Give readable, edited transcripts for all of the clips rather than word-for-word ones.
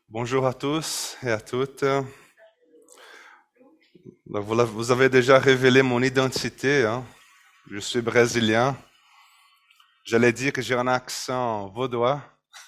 Bonjour à tous et à toutes. Vous avez déjà révélé mon identité, hein. Je suis brésilien. J'allais dire que j'ai un accent vaudois,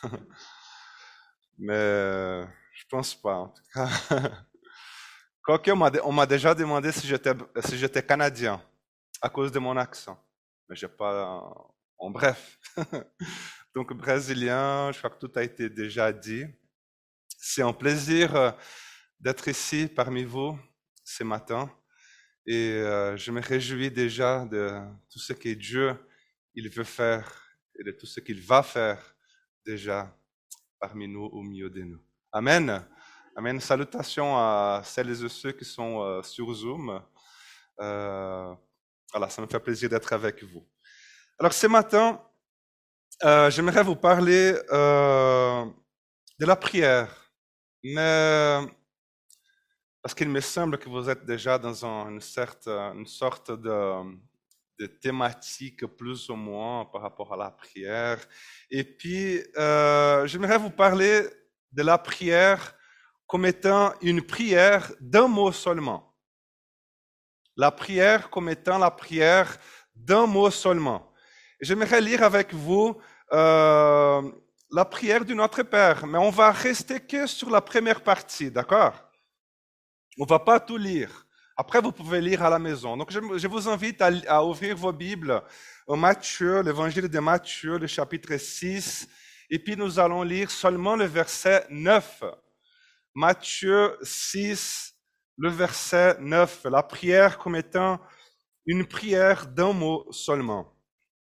mais je pense pas, en tout cas. Quoique on m'a déjà demandé si j'étais canadien à cause de mon accent. Mais j'ai pas, en bref. Donc, brésilien, je crois que tout a été déjà dit. C'est un plaisir d'être ici parmi vous ce matin. Et je me réjouis déjà de tout ce que Dieu il veut faire et de tout ce qu'il va faire déjà parmi nous, au milieu de nous. Amen. Amen. Salutations à celles et ceux qui sont sur Zoom. Euh, voilà, ça me fait plaisir d'être avec vous. Alors ce matin, j'aimerais vous parler de la prière, mais parce qu'il me semble que vous êtes déjà dans une sorte de thématique plus ou moins par rapport à la prière. Et puis, j'aimerais vous parler de la prière comme étant une prière d'un mot seulement. La prière comme étant la prière d'un mot seulement. J'aimerais lire avec vous la prière du Notre Père, mais on va rester que sur la première partie, d'accord? On ne va pas tout lire. Après, vous pouvez lire à la maison. Donc, je vous invite à ouvrir vos Bibles au Matthieu, l'évangile de Matthieu, le chapitre 6. Et puis, nous allons lire seulement le verset 9. Matthieu 6, le verset 9. La prière comme étant une prière d'un mot seulement.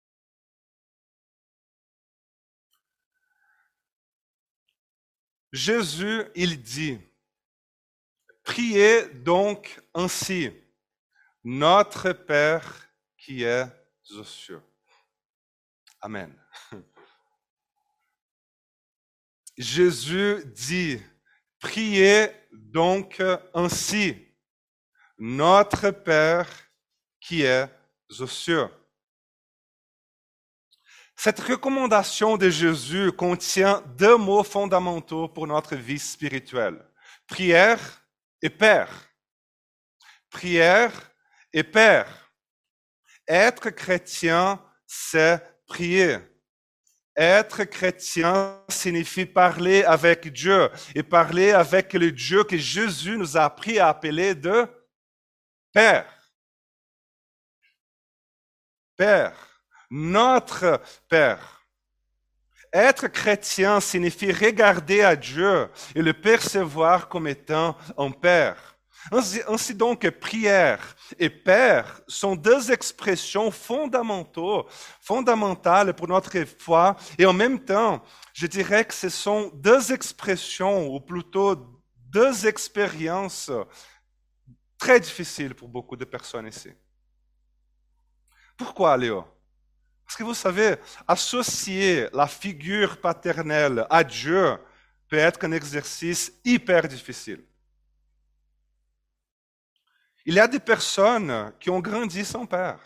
Jésus, il dit, priez donc ainsi, notre Père qui est aux cieux. Amen. Jésus dit, priez donc ainsi, notre Père qui est aux cieux. Cette recommandation de Jésus contient deux mots fondamentaux pour notre vie spirituelle. Prière et Père. Prière et Père. Être chrétien, c'est prier. Être chrétien signifie parler avec Dieu et parler avec le Dieu que Jésus nous a appris à appeler de Père. Père. Notre Père. Être chrétien signifie regarder à Dieu et le percevoir comme étant un Père. Ainsi donc, prière et Père sont deux expressions fondamentales pour notre foi et en même temps, je dirais que ce sont deux expressions ou plutôt deux expériences très difficiles pour beaucoup de personnes ici. Pourquoi, Léo? Parce que vous savez, associer la figure paternelle à Dieu peut être un exercice hyper difficile. Il y a des personnes qui ont grandi sans père.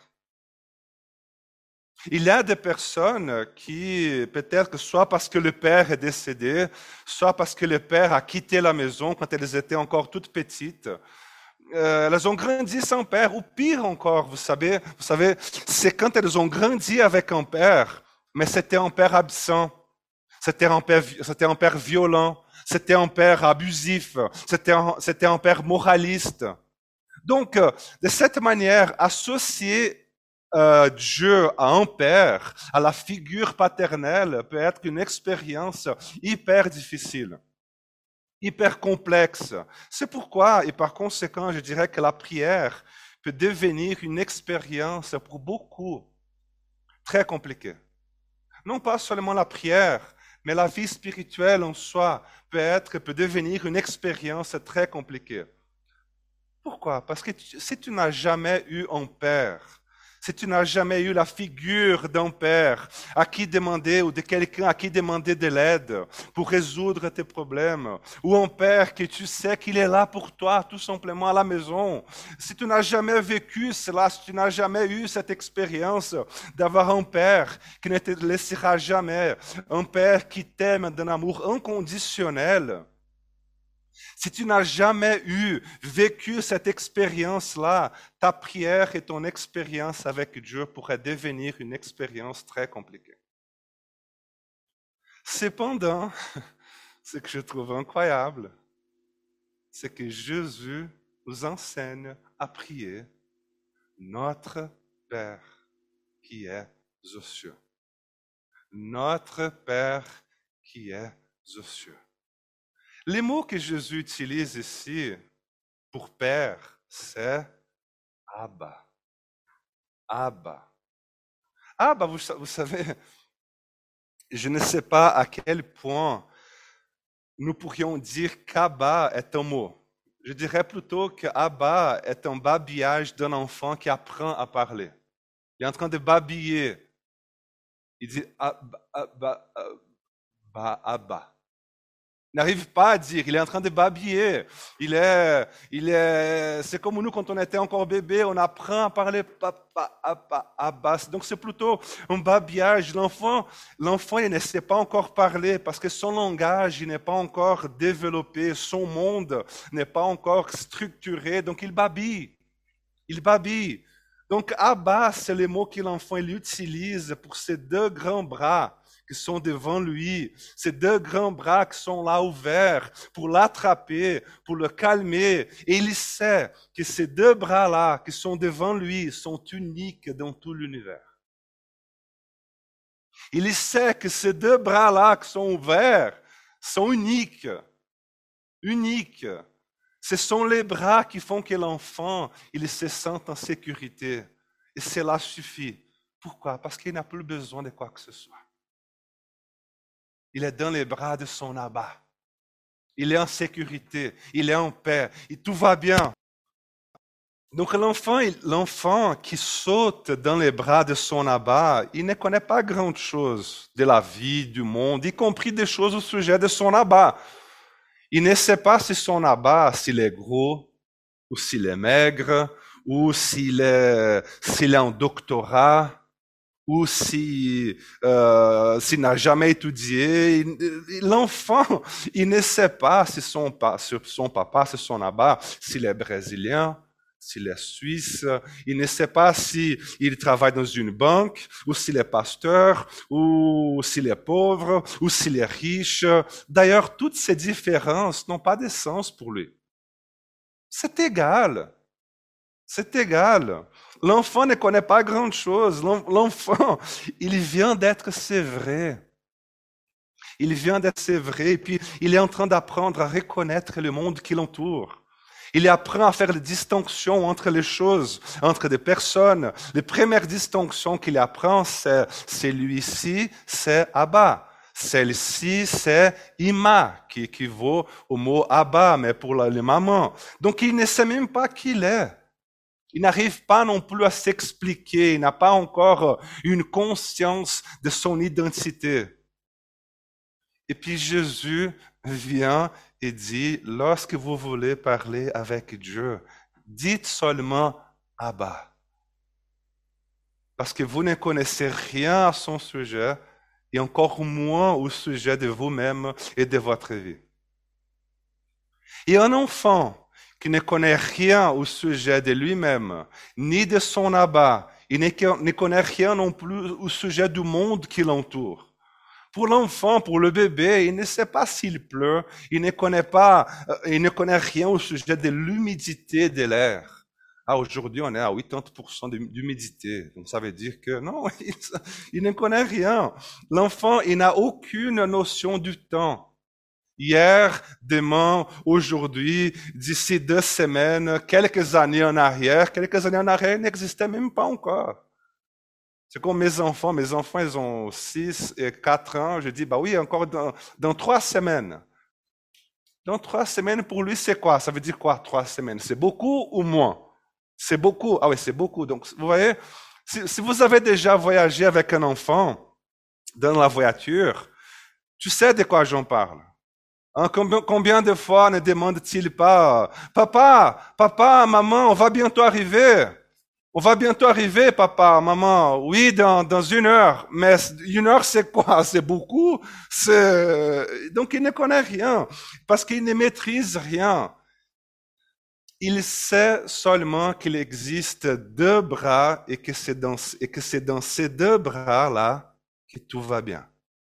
Il y a des personnes qui, peut-être soit parce que le père est décédé, soit parce que le père a quitté la maison quand elles étaient encore toutes petites, elles ont grandi sans père, ou pire encore, vous savez, c'est quand elles ont grandi avec un père, mais c'était un père absent, c'était un père violent, c'était un père abusif, c'était un père moraliste. Donc, de cette manière, associer Dieu à un père, à la figure paternelle, peut être une expérience hyper difficile, hyper complexe. C'est pourquoi, et par conséquent, je dirais que la prière peut devenir une expérience pour beaucoup très compliquée. Non pas seulement la prière, mais la vie spirituelle en soi peut devenir une expérience très compliquée. Pourquoi? Parce que si tu n'as jamais eu un père, si tu n'as jamais eu la figure d'un père à qui demander ou de quelqu'un à qui demander de l'aide pour résoudre tes problèmes, ou un père que tu sais qu'il est là pour toi tout simplement à la maison, si tu n'as jamais vécu cela, si tu n'as jamais eu cette expérience d'avoir un père qui ne te laissera jamais, un père qui t'aime d'un amour inconditionnel, Si tu n'as jamais vécu cette expérience-là, ta prière et ton expérience avec Dieu pourraient devenir une expérience très compliquée. Cependant, ce que je trouve incroyable, c'est que Jésus nous enseigne à prier notre Père qui est aux cieux. Notre Père qui est aux cieux. Les mots que Jésus utilise ici pour Père, c'est Abba. Abba. Abba, vous savez, je ne sais pas à quel point nous pourrions dire qu'Abba est un mot. Je dirais plutôt que Abba est un babillage d'un enfant qui apprend à parler. Il est en train de babiller. Il dit Abba, Abba, Abba, Abba. Il n'arrive pas à dire, il est en train de babiller. C'est comme nous quand on était encore bébé, on apprend à parler papa, Abba, Abba. Donc c'est plutôt un babillage. L'enfant, il ne sait pas encore parler parce que son langage il n'est pas encore développé, son monde n'est pas encore structuré, donc il babille. Il babille. Donc Abba, c'est le mot que l'enfant il utilise pour ses deux grands bras qui sont devant lui, ces deux grands bras qui sont là ouverts pour l'attraper, pour le calmer. Et il sait que ces deux bras-là qui sont devant lui sont uniques dans tout l'univers. Il sait que ces deux bras-là qui sont ouverts sont uniques. Uniques. Ce sont les bras qui font que l'enfant, il se sent en sécurité. Et cela suffit. Pourquoi? Parce qu'il n'a plus besoin de quoi que ce soit. Il est dans les bras de son Abba. Il est en sécurité, il est en paix, et tout va bien. Donc l'enfant qui saute dans les bras de son Abba, il ne connaît pas grand-chose de la vie, du monde, y compris des choses au sujet de son Abba. Il ne sait pas si son Abba, s'il est gros, ou s'il est maigre, ou s'il est en doctorat, ou s'il n'a jamais étudié. L'enfant, il ne sait pas si son papa, si son Abba, s'il est brésilien, s'il est suisse. Il ne sait pas s'il travaille dans une banque, ou s'il est pasteur, ou s'il est pauvre, ou s'il est riche. D'ailleurs, toutes ces différences n'ont pas de sens pour lui. C'est égal. C'est égal. L'enfant ne connaît pas grand-chose. L'enfant, il vient d'être sévré. Il vient d'être sévré et puis il est en train d'apprendre à reconnaître le monde qui l'entoure. Il apprend à faire les distinctions entre les choses, entre des personnes. Les premières distinctions qu'il apprend, c'est celui-ci, c'est Abba. Celle-ci, c'est Ima, qui équivaut au mot Abba, mais pour les mamans. Donc il ne sait même pas qui il est. Il n'arrive pas non plus à s'expliquer, il n'a pas encore une conscience de son identité. Et puis Jésus vient et dit, lorsque vous voulez parler avec Dieu, dites seulement Abba. Parce que vous ne connaissez rien à son sujet, et encore moins au sujet de vous-même et de votre vie. Et un enfant qui ne connaît rien au sujet de lui-même, ni de son Abba, il ne connaît rien non plus au sujet du monde qui l'entoure. Pour l'enfant, pour le bébé, il ne sait pas s'il pleut, il ne connaît rien au sujet de l'humidité de l'air. Ah, aujourd'hui, on est à 80% d'humidité. Donc, ça veut dire que non, il ne connaît rien. L'enfant, il n'a aucune notion du temps. Hier, demain, aujourd'hui, d'ici 2 semaines, quelques années en arrière, il n'existait même pas encore. C'est comme mes enfants, ils ont 6 et 4 ans, je dis, bah oui, encore dans 3 semaines. Dans 3 semaines, pour lui, c'est quoi? Ça veut dire quoi, 3 semaines? C'est beaucoup ou moins? C'est beaucoup. Ah oui, c'est beaucoup. Donc, vous voyez, si vous avez déjà voyagé avec un enfant dans la voiture, tu sais de quoi j'en parle. Hein, combien de fois ne demande-t-il pas, papa, maman, on va bientôt arriver. On va bientôt arriver, papa, maman. Oui, dans 1 heure. Mais 1 heure, c'est quoi? C'est beaucoup. Donc, il ne connaît rien. Parce qu'il ne maîtrise rien. Il sait seulement qu'il existe 2 bras et que c'est dans ces 2 bras-là que tout va bien.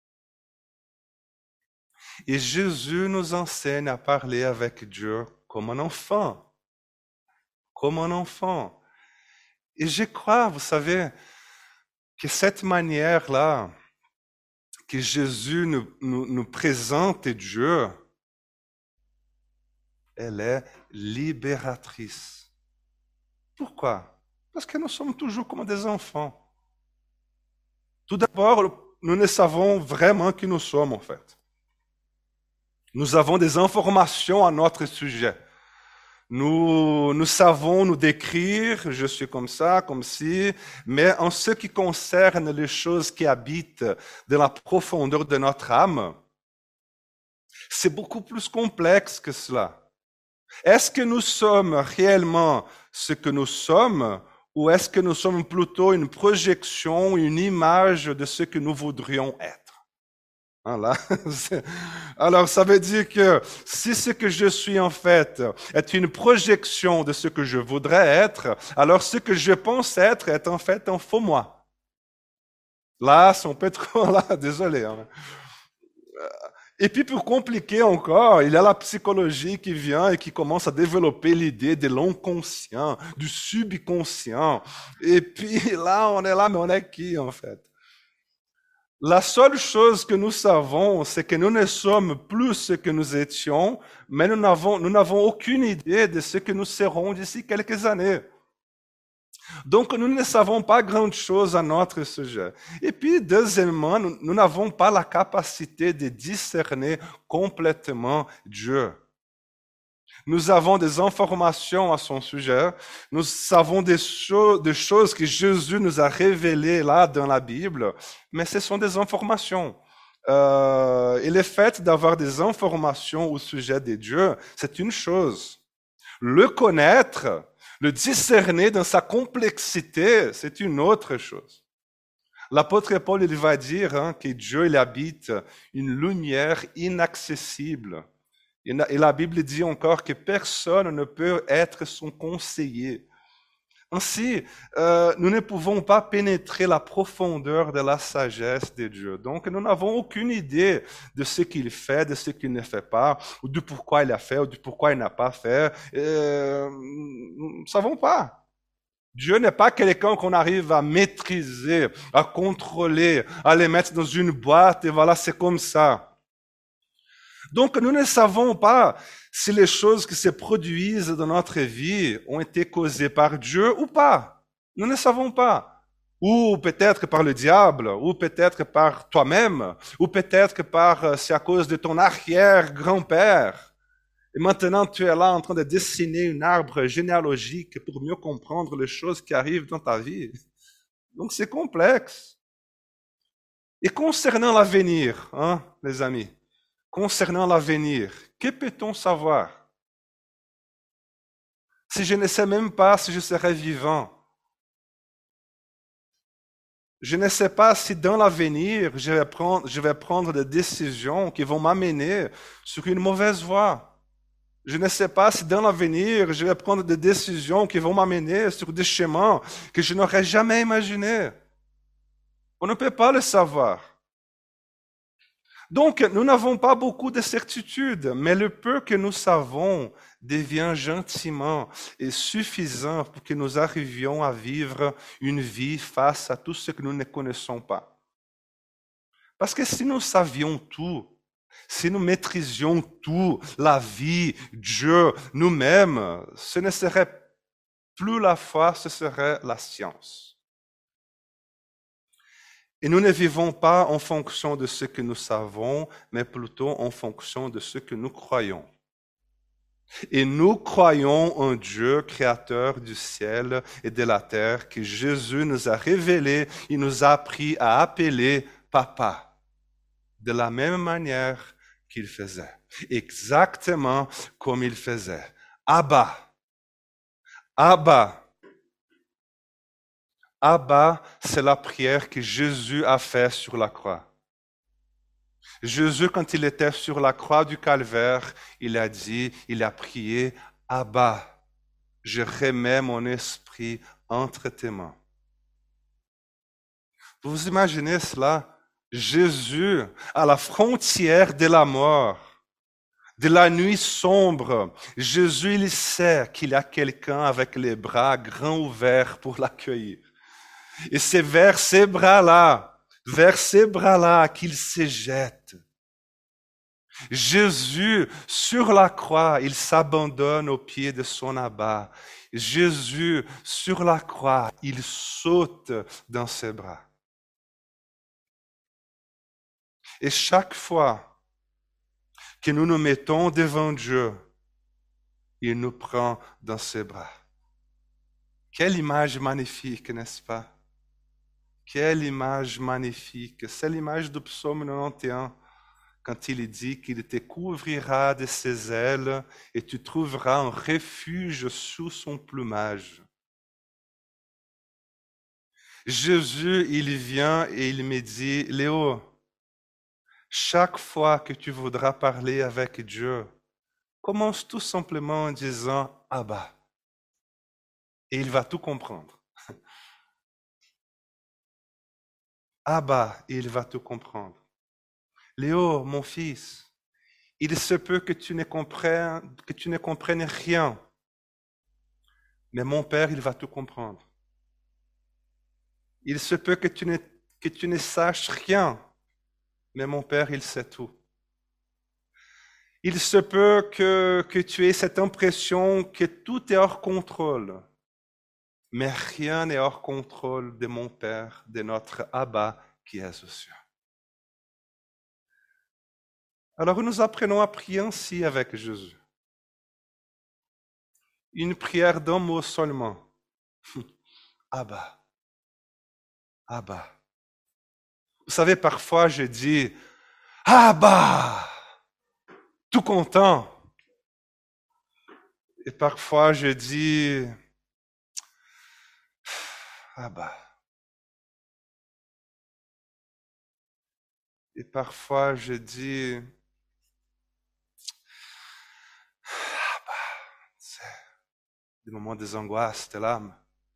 Et Jésus nous enseigne à parler avec Dieu comme un enfant. Comme un enfant. Et je crois, vous savez, que cette manière-là, que Jésus nous présente Dieu, elle est libératrice. Pourquoi? Parce que nous sommes toujours comme des enfants. Tout d'abord, nous ne savons vraiment qui nous sommes en fait. Nous avons des informations à notre sujet. Nous savons nous décrire, je suis comme ça, comme ci, mais en ce qui concerne les choses qui habitent dans la profondeur de notre âme, c'est beaucoup plus complexe que cela. Est-ce que nous sommes réellement ce que nous sommes, ou est-ce que nous sommes plutôt une projection, une image de ce que nous voudrions être? Voilà. Alors, ça veut dire que si ce que je suis en fait est une projection de ce que je voudrais être, alors ce que je pense être est en fait un faux moi. Là, si on peut trop, là, désolé. Hein. Et puis, pour compliquer encore, il y a la psychologie qui vient et qui commence à développer l'idée de l'inconscient, du subconscient. Et puis, là, on est là, mais on est qui, en fait? La seule chose que nous savons, c'est que nous ne sommes plus ce que nous étions, mais nous n'avons aucune idée de ce que nous serons d'ici quelques années. Donc, nous ne savons pas grand-chose à notre sujet. Et puis, deuxièmement, nous n'avons pas la capacité de discerner complètement Dieu. Nous avons des informations à son sujet. Nous savons des choses que Jésus nous a révélées là dans la Bible, mais ce sont des informations. Et le fait d'avoir des informations au sujet de Dieu, c'est une chose. Le connaître, le discerner dans sa complexité, c'est une autre chose. L'apôtre Paul, il va dire que Dieu, il habite une lumière inaccessible. Et la Bible dit encore que personne ne peut être son conseiller. Ainsi, nous ne pouvons pas pénétrer la profondeur de la sagesse de Dieu. Donc, nous n'avons aucune idée de ce qu'il fait, de ce qu'il ne fait pas, ou du pourquoi il a fait, ou du pourquoi il n'a pas fait. Nous ne savons pas. Dieu n'est pas quelqu'un qu'on arrive à maîtriser, à contrôler, à les mettre dans une boîte, et voilà, c'est comme ça. Donc, nous ne savons pas si les choses qui se produisent dans notre vie ont été causées par Dieu ou pas. Nous ne savons pas. Ou peut-être par le diable, ou peut-être par toi-même, ou peut-être par, c'est à cause de ton arrière-grand-père. Et maintenant, tu es là en train de dessiner un arbre généalogique pour mieux comprendre les choses qui arrivent dans ta vie. Donc, c'est complexe. Et concernant l'avenir, les amis, concernant l'avenir, que peut-on savoir? Si je ne sais même pas si je serai vivant, je ne sais pas si dans l'avenir, je vais prendre des décisions qui vont m'amener sur une mauvaise voie. Je ne sais pas si dans l'avenir, je vais prendre des décisions qui vont m'amener sur des chemins que je n'aurais jamais imaginés. On ne peut pas le savoir. Donc, nous n'avons pas beaucoup de certitudes, mais le peu que nous savons devient gentiment et suffisant pour que nous arrivions à vivre une vie face à tout ce que nous ne connaissons pas. Parce que si nous savions tout, si nous maîtrisions tout, la vie, Dieu, nous-mêmes, ce ne serait plus la foi, ce serait la science. Et nous ne vivons pas en fonction de ce que nous savons, mais plutôt en fonction de ce que nous croyons. Et nous croyons en Dieu, créateur du ciel et de la terre, que Jésus nous a révélé, il nous a appris à appeler Papa, de la même manière qu'il faisait, exactement comme il faisait. Abba, Abba. Abba, c'est la prière que Jésus a faite sur la croix. Jésus, quand il était sur la croix du Calvaire, il a prié, Abba, je remets mon esprit entre tes mains. Vous vous imaginez cela? Jésus, à la frontière de la mort, de la nuit sombre, Jésus, il sait qu'il y a quelqu'un avec les bras grands ouverts pour l'accueillir. Et c'est vers ces bras-là qu'il se jette. Jésus, sur la croix, il s'abandonne aux pieds de son Abba. Jésus, sur la croix, il saute dans ses bras. Et chaque fois que nous nous mettons devant Dieu, il nous prend dans ses bras. Quelle image magnifique, n'est-ce pas? Quelle image magnifique. C'est l'image du psaume 91, quand il dit qu'il te couvrira de ses ailes et tu trouveras un refuge sous son plumage. Jésus, il vient et il me dit, Léo, chaque fois que tu voudras parler avec Dieu, commence tout simplement en disant Abba. Et il va tout comprendre. Abba, et il va tout comprendre. Léo, mon fils, il se peut que tu ne comprennes rien. Mais mon Père, il va tout comprendre. Il se peut que tu ne saches rien. Mais mon Père, il sait tout. Il se peut que tu aies cette impression que tout est hors contrôle. Mais rien n'est hors contrôle de mon Père, de notre Abba qui est aux cieux. Alors nous apprenons à prier ainsi avec Jésus. Une prière d'un mot seulement. Abba. Abba. Vous savez, parfois je dis Abba, tout content. Et parfois je dis Abba. Et parfois je dis Abba. C'est des moments des angoisses de l'âme.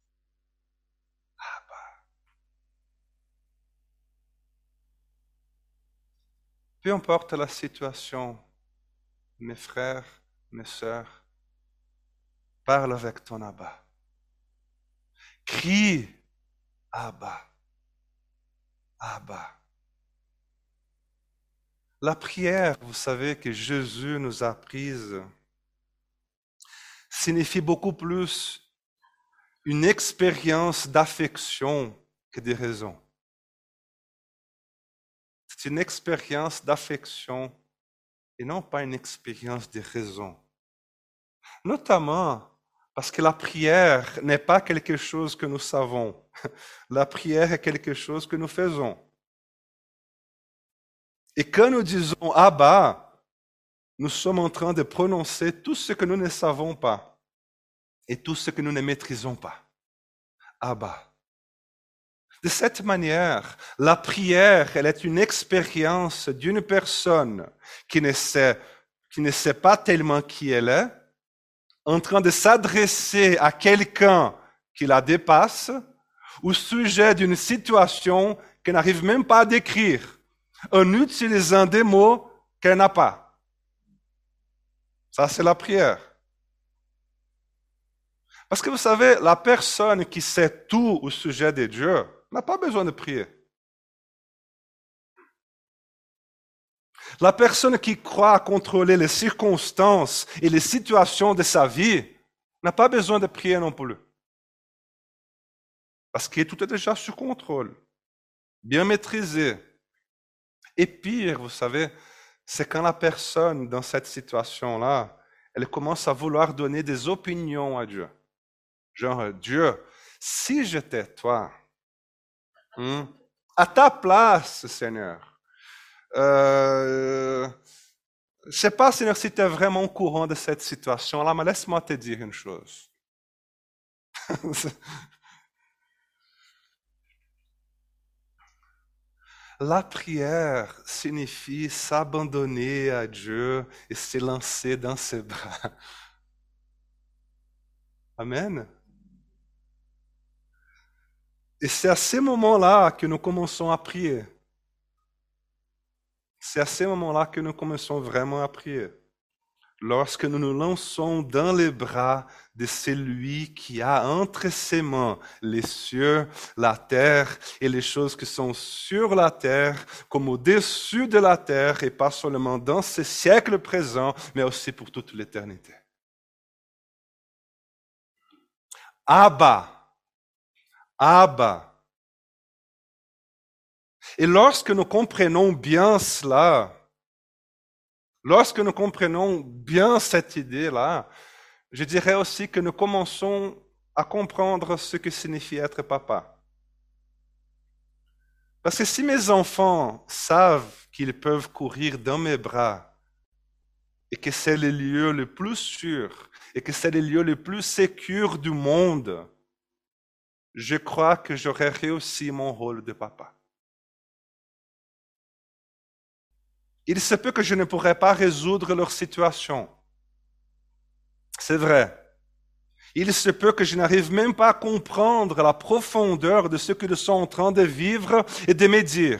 Peu importe la situation, mes frères, mes sœurs, parle avec ton Abba. Crie, Abba, Abba. La prière, vous savez, que Jésus nous a prise, signifie beaucoup plus une expérience d'affection que de raison. C'est une expérience d'affection et non pas une expérience de raison. Notamment parce que la prière n'est pas quelque chose que nous savons. La prière est quelque chose que nous faisons. Et quand nous disons Abba, nous sommes en train de prononcer tout ce que nous ne savons pas et tout ce que nous ne maîtrisons pas. Abba. De cette manière, la prière, elle est une expérience d'une personne qui ne sait pas tellement qui elle est, en train de s'adresser à quelqu'un qui la dépasse, au sujet d'une situation qu'elle n'arrive même pas à décrire, en utilisant des mots qu'elle n'a pas. Ça, c'est la prière. Parce que vous savez, la personne qui sait tout au sujet de Dieu n'a pas besoin de prier. La personne qui croit contrôler les circonstances et les situations de sa vie n'a pas besoin de prier non plus. Parce que tout est déjà sous contrôle, bien maîtrisé. Et pire, vous savez, c'est quand la personne, dans cette situation-là, elle commence à vouloir donner des opinions à Dieu. Genre, Dieu, si j'étais toi, à ta place, Seigneur, je ne sais pas, Seigneur, si tu es vraiment au courant de cette situation-là, mais laisse-moi te dire une chose. La prière signifie s'abandonner à Dieu et se lancer dans ses bras. Amen. Et c'est à ces moments-là que nous commençons à prier. C'est à ces moments-là que nous commençons vraiment à prier. Lorsque nous nous lançons dans les bras de celui qui a entre ses mains les cieux, la terre et les choses qui sont sur la terre, comme au-dessus de la terre, et pas seulement dans ce siècle présent, mais aussi pour toute l'éternité. Abba, Abba. Et lorsque nous comprenons bien cela, lorsque nous comprenons bien cette idée-là, je dirais aussi que nous commençons à comprendre ce que signifie être papa. Parce que si mes enfants savent qu'ils peuvent courir dans mes bras et que c'est le lieu le plus sûr et que c'est le lieu le plus sécure du monde, je crois que j'aurais réussi mon rôle de papa. Il se peut que je ne pourrais pas résoudre leur situation. C'est vrai. Il se peut que je n'arrive même pas à comprendre la profondeur de ce qu'ils sont en train de vivre et de me dire.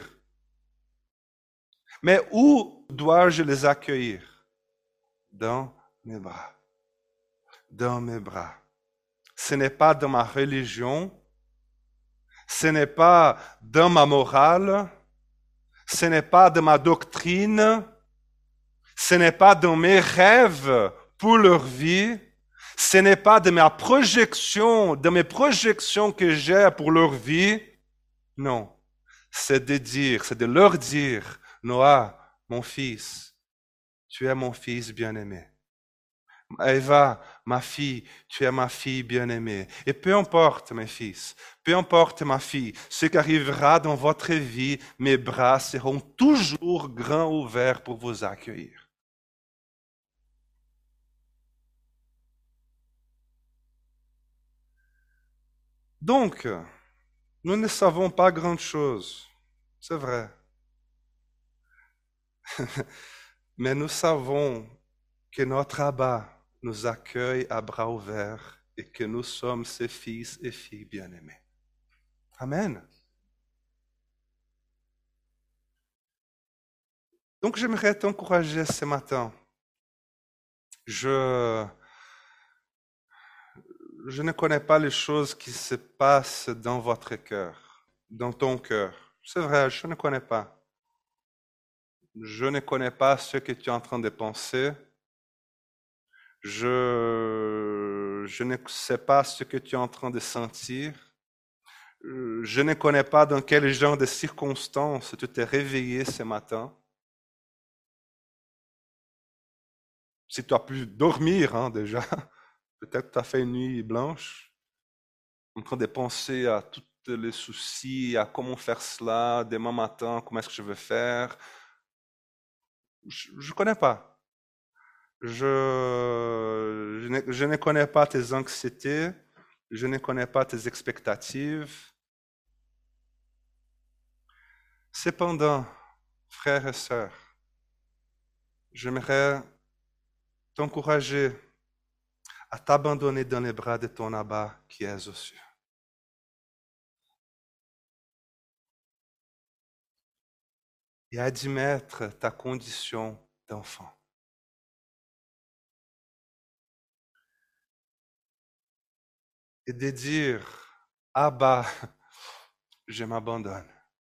Mais où dois-je les accueillir? Dans mes bras. Dans mes bras. Ce n'est pas dans ma religion, ce n'est pas dans ma morale, ce n'est pas dans ma doctrine, ce n'est pas dans mes rêves pour leur vie, ce n'est pas de ma projection, de mes projections que j'ai pour leur vie. Non, c'est de leur dire, Noah, mon fils, tu es mon fils bien-aimé. Eva, ma fille, tu es ma fille bien-aimée. Et peu importe, mes fils, peu importe, ma fille, ce qui arrivera dans votre vie, mes bras seront toujours grands ouverts pour vous accueillir. Donc, nous ne savons pas grand-chose, c'est vrai. Mais nous savons que notre Abba nous accueille à bras ouverts et que nous sommes ses fils et filles bien-aimés. Amen. Donc j'aimerais t'encourager ce matin. Je ne connais pas les choses qui se passent dans votre cœur, dans ton cœur. C'est vrai, je ne connais pas. Je ne connais pas ce que tu es en train de penser. Je ne sais pas ce que tu es en train de sentir. Je ne connais pas dans quel genre de circonstances tu t'es réveillé ce matin. Si tu as pu dormir déjà, peut-être que tu as fait une nuit blanche, en train de penser à tous les soucis, à comment faire cela, demain matin, comment est-ce que je vais faire. Je ne connais pas. Je ne connais pas tes anxiétés, je ne connais pas tes expectatives. Cependant, frères et sœurs, j'aimerais t'encourager à t'abandonner dans les bras de ton Abba qui est aux cieux. Et admettre ta condition d'enfant. Et de dire, Abba, je m'abandonne.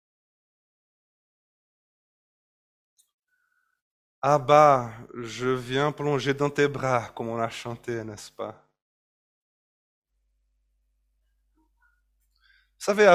Abba, je viens plonger dans tes bras, comme on a chanté, n'est-ce pas? Vous savez,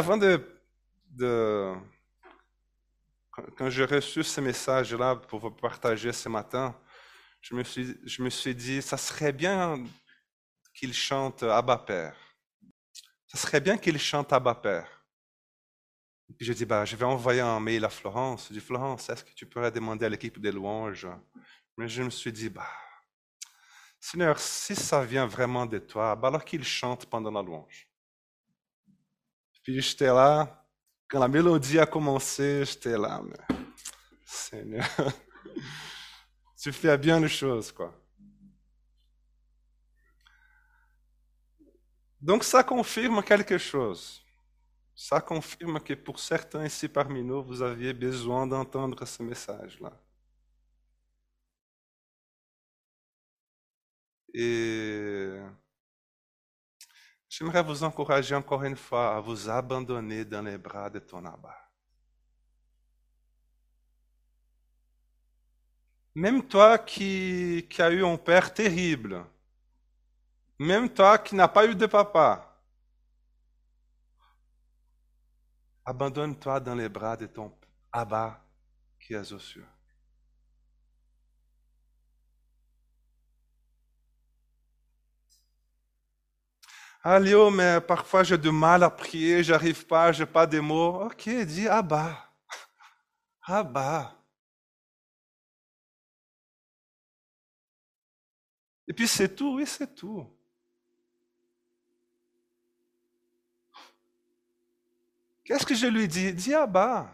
quand j'ai reçu ce message-là pour vous partager ce matin, je me suis dit, ça serait bien qu'il chante Abba Père. Ça serait bien qu'il chante Abba Père. Et puis j'ai dit, je vais envoyer un mail à Florence. J'ai dit, Florence, est-ce que tu pourrais demander à l'équipe des louanges? Mais je me suis dit, Seigneur, si ça vient vraiment de toi, alors qu'il chante pendant la louange. Puis j'étais là, Quand la mélodie a commencé, j'étais là, mais Seigneur, tu fais bien les choses, quoi. Donc ça confirme quelque chose. Ça confirme que pour certains ici parmi nous, vous aviez besoin d'entendre ce message-là. Et j'aimerais vous encourager encore une fois à vous abandonner dans les bras de ton Abba. Même toi qui as eu un père terrible, même toi qui n'as pas eu de papa, abandonne-toi dans les bras de ton Abba qui est aux cieux. Ah Léo, mais parfois j'ai du mal à prier, j'arrive pas, j'ai pas de mots. Ok, dis Abba, Abba. Et puis c'est tout, oui, c'est tout. Qu'est-ce que je lui dis? Dis Abba,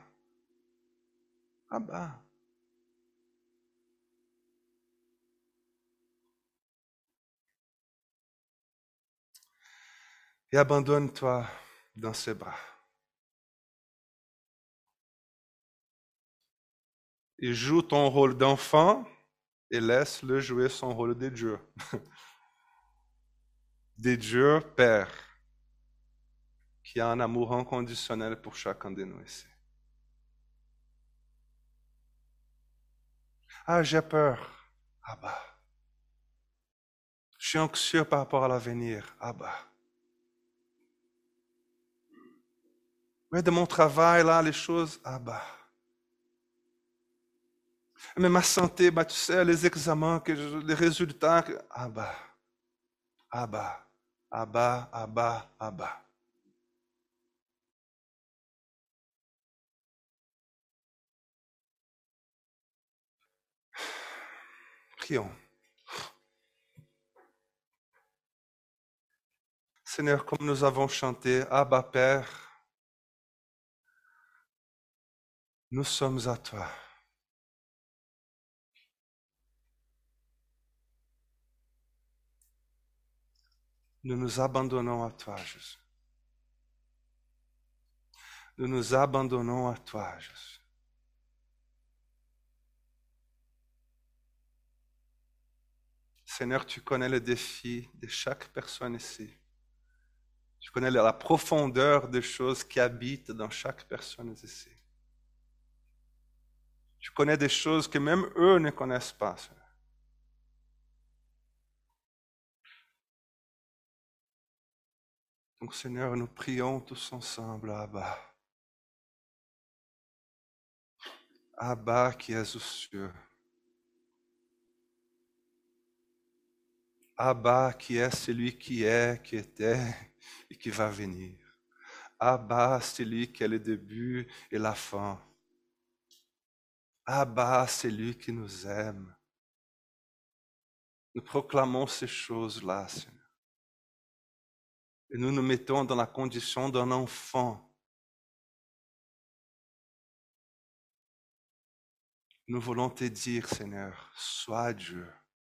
Abba. Et abandonne-toi dans ses bras. Et joue ton rôle d'enfant et laisse-le jouer son rôle de Dieu. De Dieu Père, qui a un amour inconditionnel pour chacun de nous ici. Ah, j'ai peur. Abba. Je suis anxieux par rapport à l'avenir. Abba. Mais de mon travail, là, les choses. Abba. Mais ma santé, bah, tu sais, les examens, les résultats. Abba. Abba. Abba, Abba, Abba. Prions. Seigneur, comme nous avons chanté, Abba Père, nous sommes à toi. Nous nous abandonnons à toi, Jésus. Nous nous abandonnons à toi, Jésus. Seigneur, tu connais le défi de chaque personne ici. Tu connais la profondeur des choses qui habitent dans chaque personne ici. Tu connais des choses que même eux ne connaissent pas, Seigneur. Donc, Seigneur, nous prions tous ensemble, Abba. Abba qui es aux cieux. Abba qui est celui qui est, qui était et qui va venir. Abba, celui qui est le début et la fin. Abba, celui qui nous aime. Nous proclamons ces choses-là, Seigneur. Et nous nous mettons dans la condition d'un enfant. Nous voulons te dire, Seigneur, sois Dieu.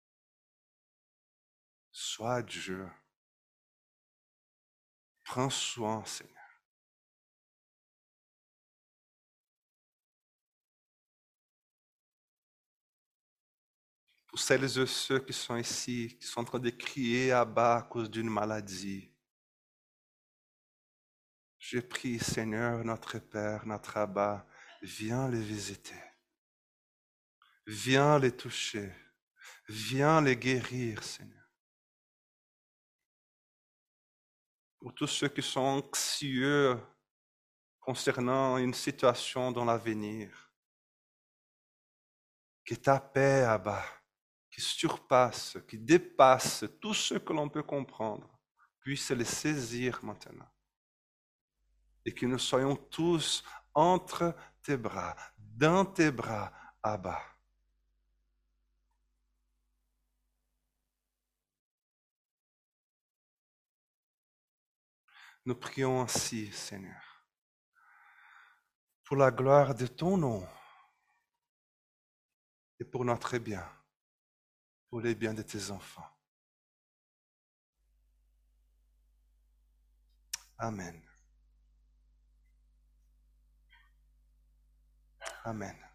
Sois Dieu. Prends soin, Seigneur. Pour celles et ceux qui sont ici, qui sont en train de crier à bas à cause d'une maladie, je prie, Seigneur, notre Père, notre Abba, viens les visiter. Viens les toucher. Viens les guérir, Seigneur. Pour tous ceux qui sont anxieux concernant une situation dans l'avenir, que ta paix, Abba, qui surpasse, qui dépasse tout ce que l'on peut comprendre, puisse les saisir maintenant. Et que nous soyons tous entre tes bras, dans tes bras, Abba. Nous prions ainsi, Seigneur. pour la gloire de ton nom et pour notre bien, pour les biens de tes enfants. Amen. Amen.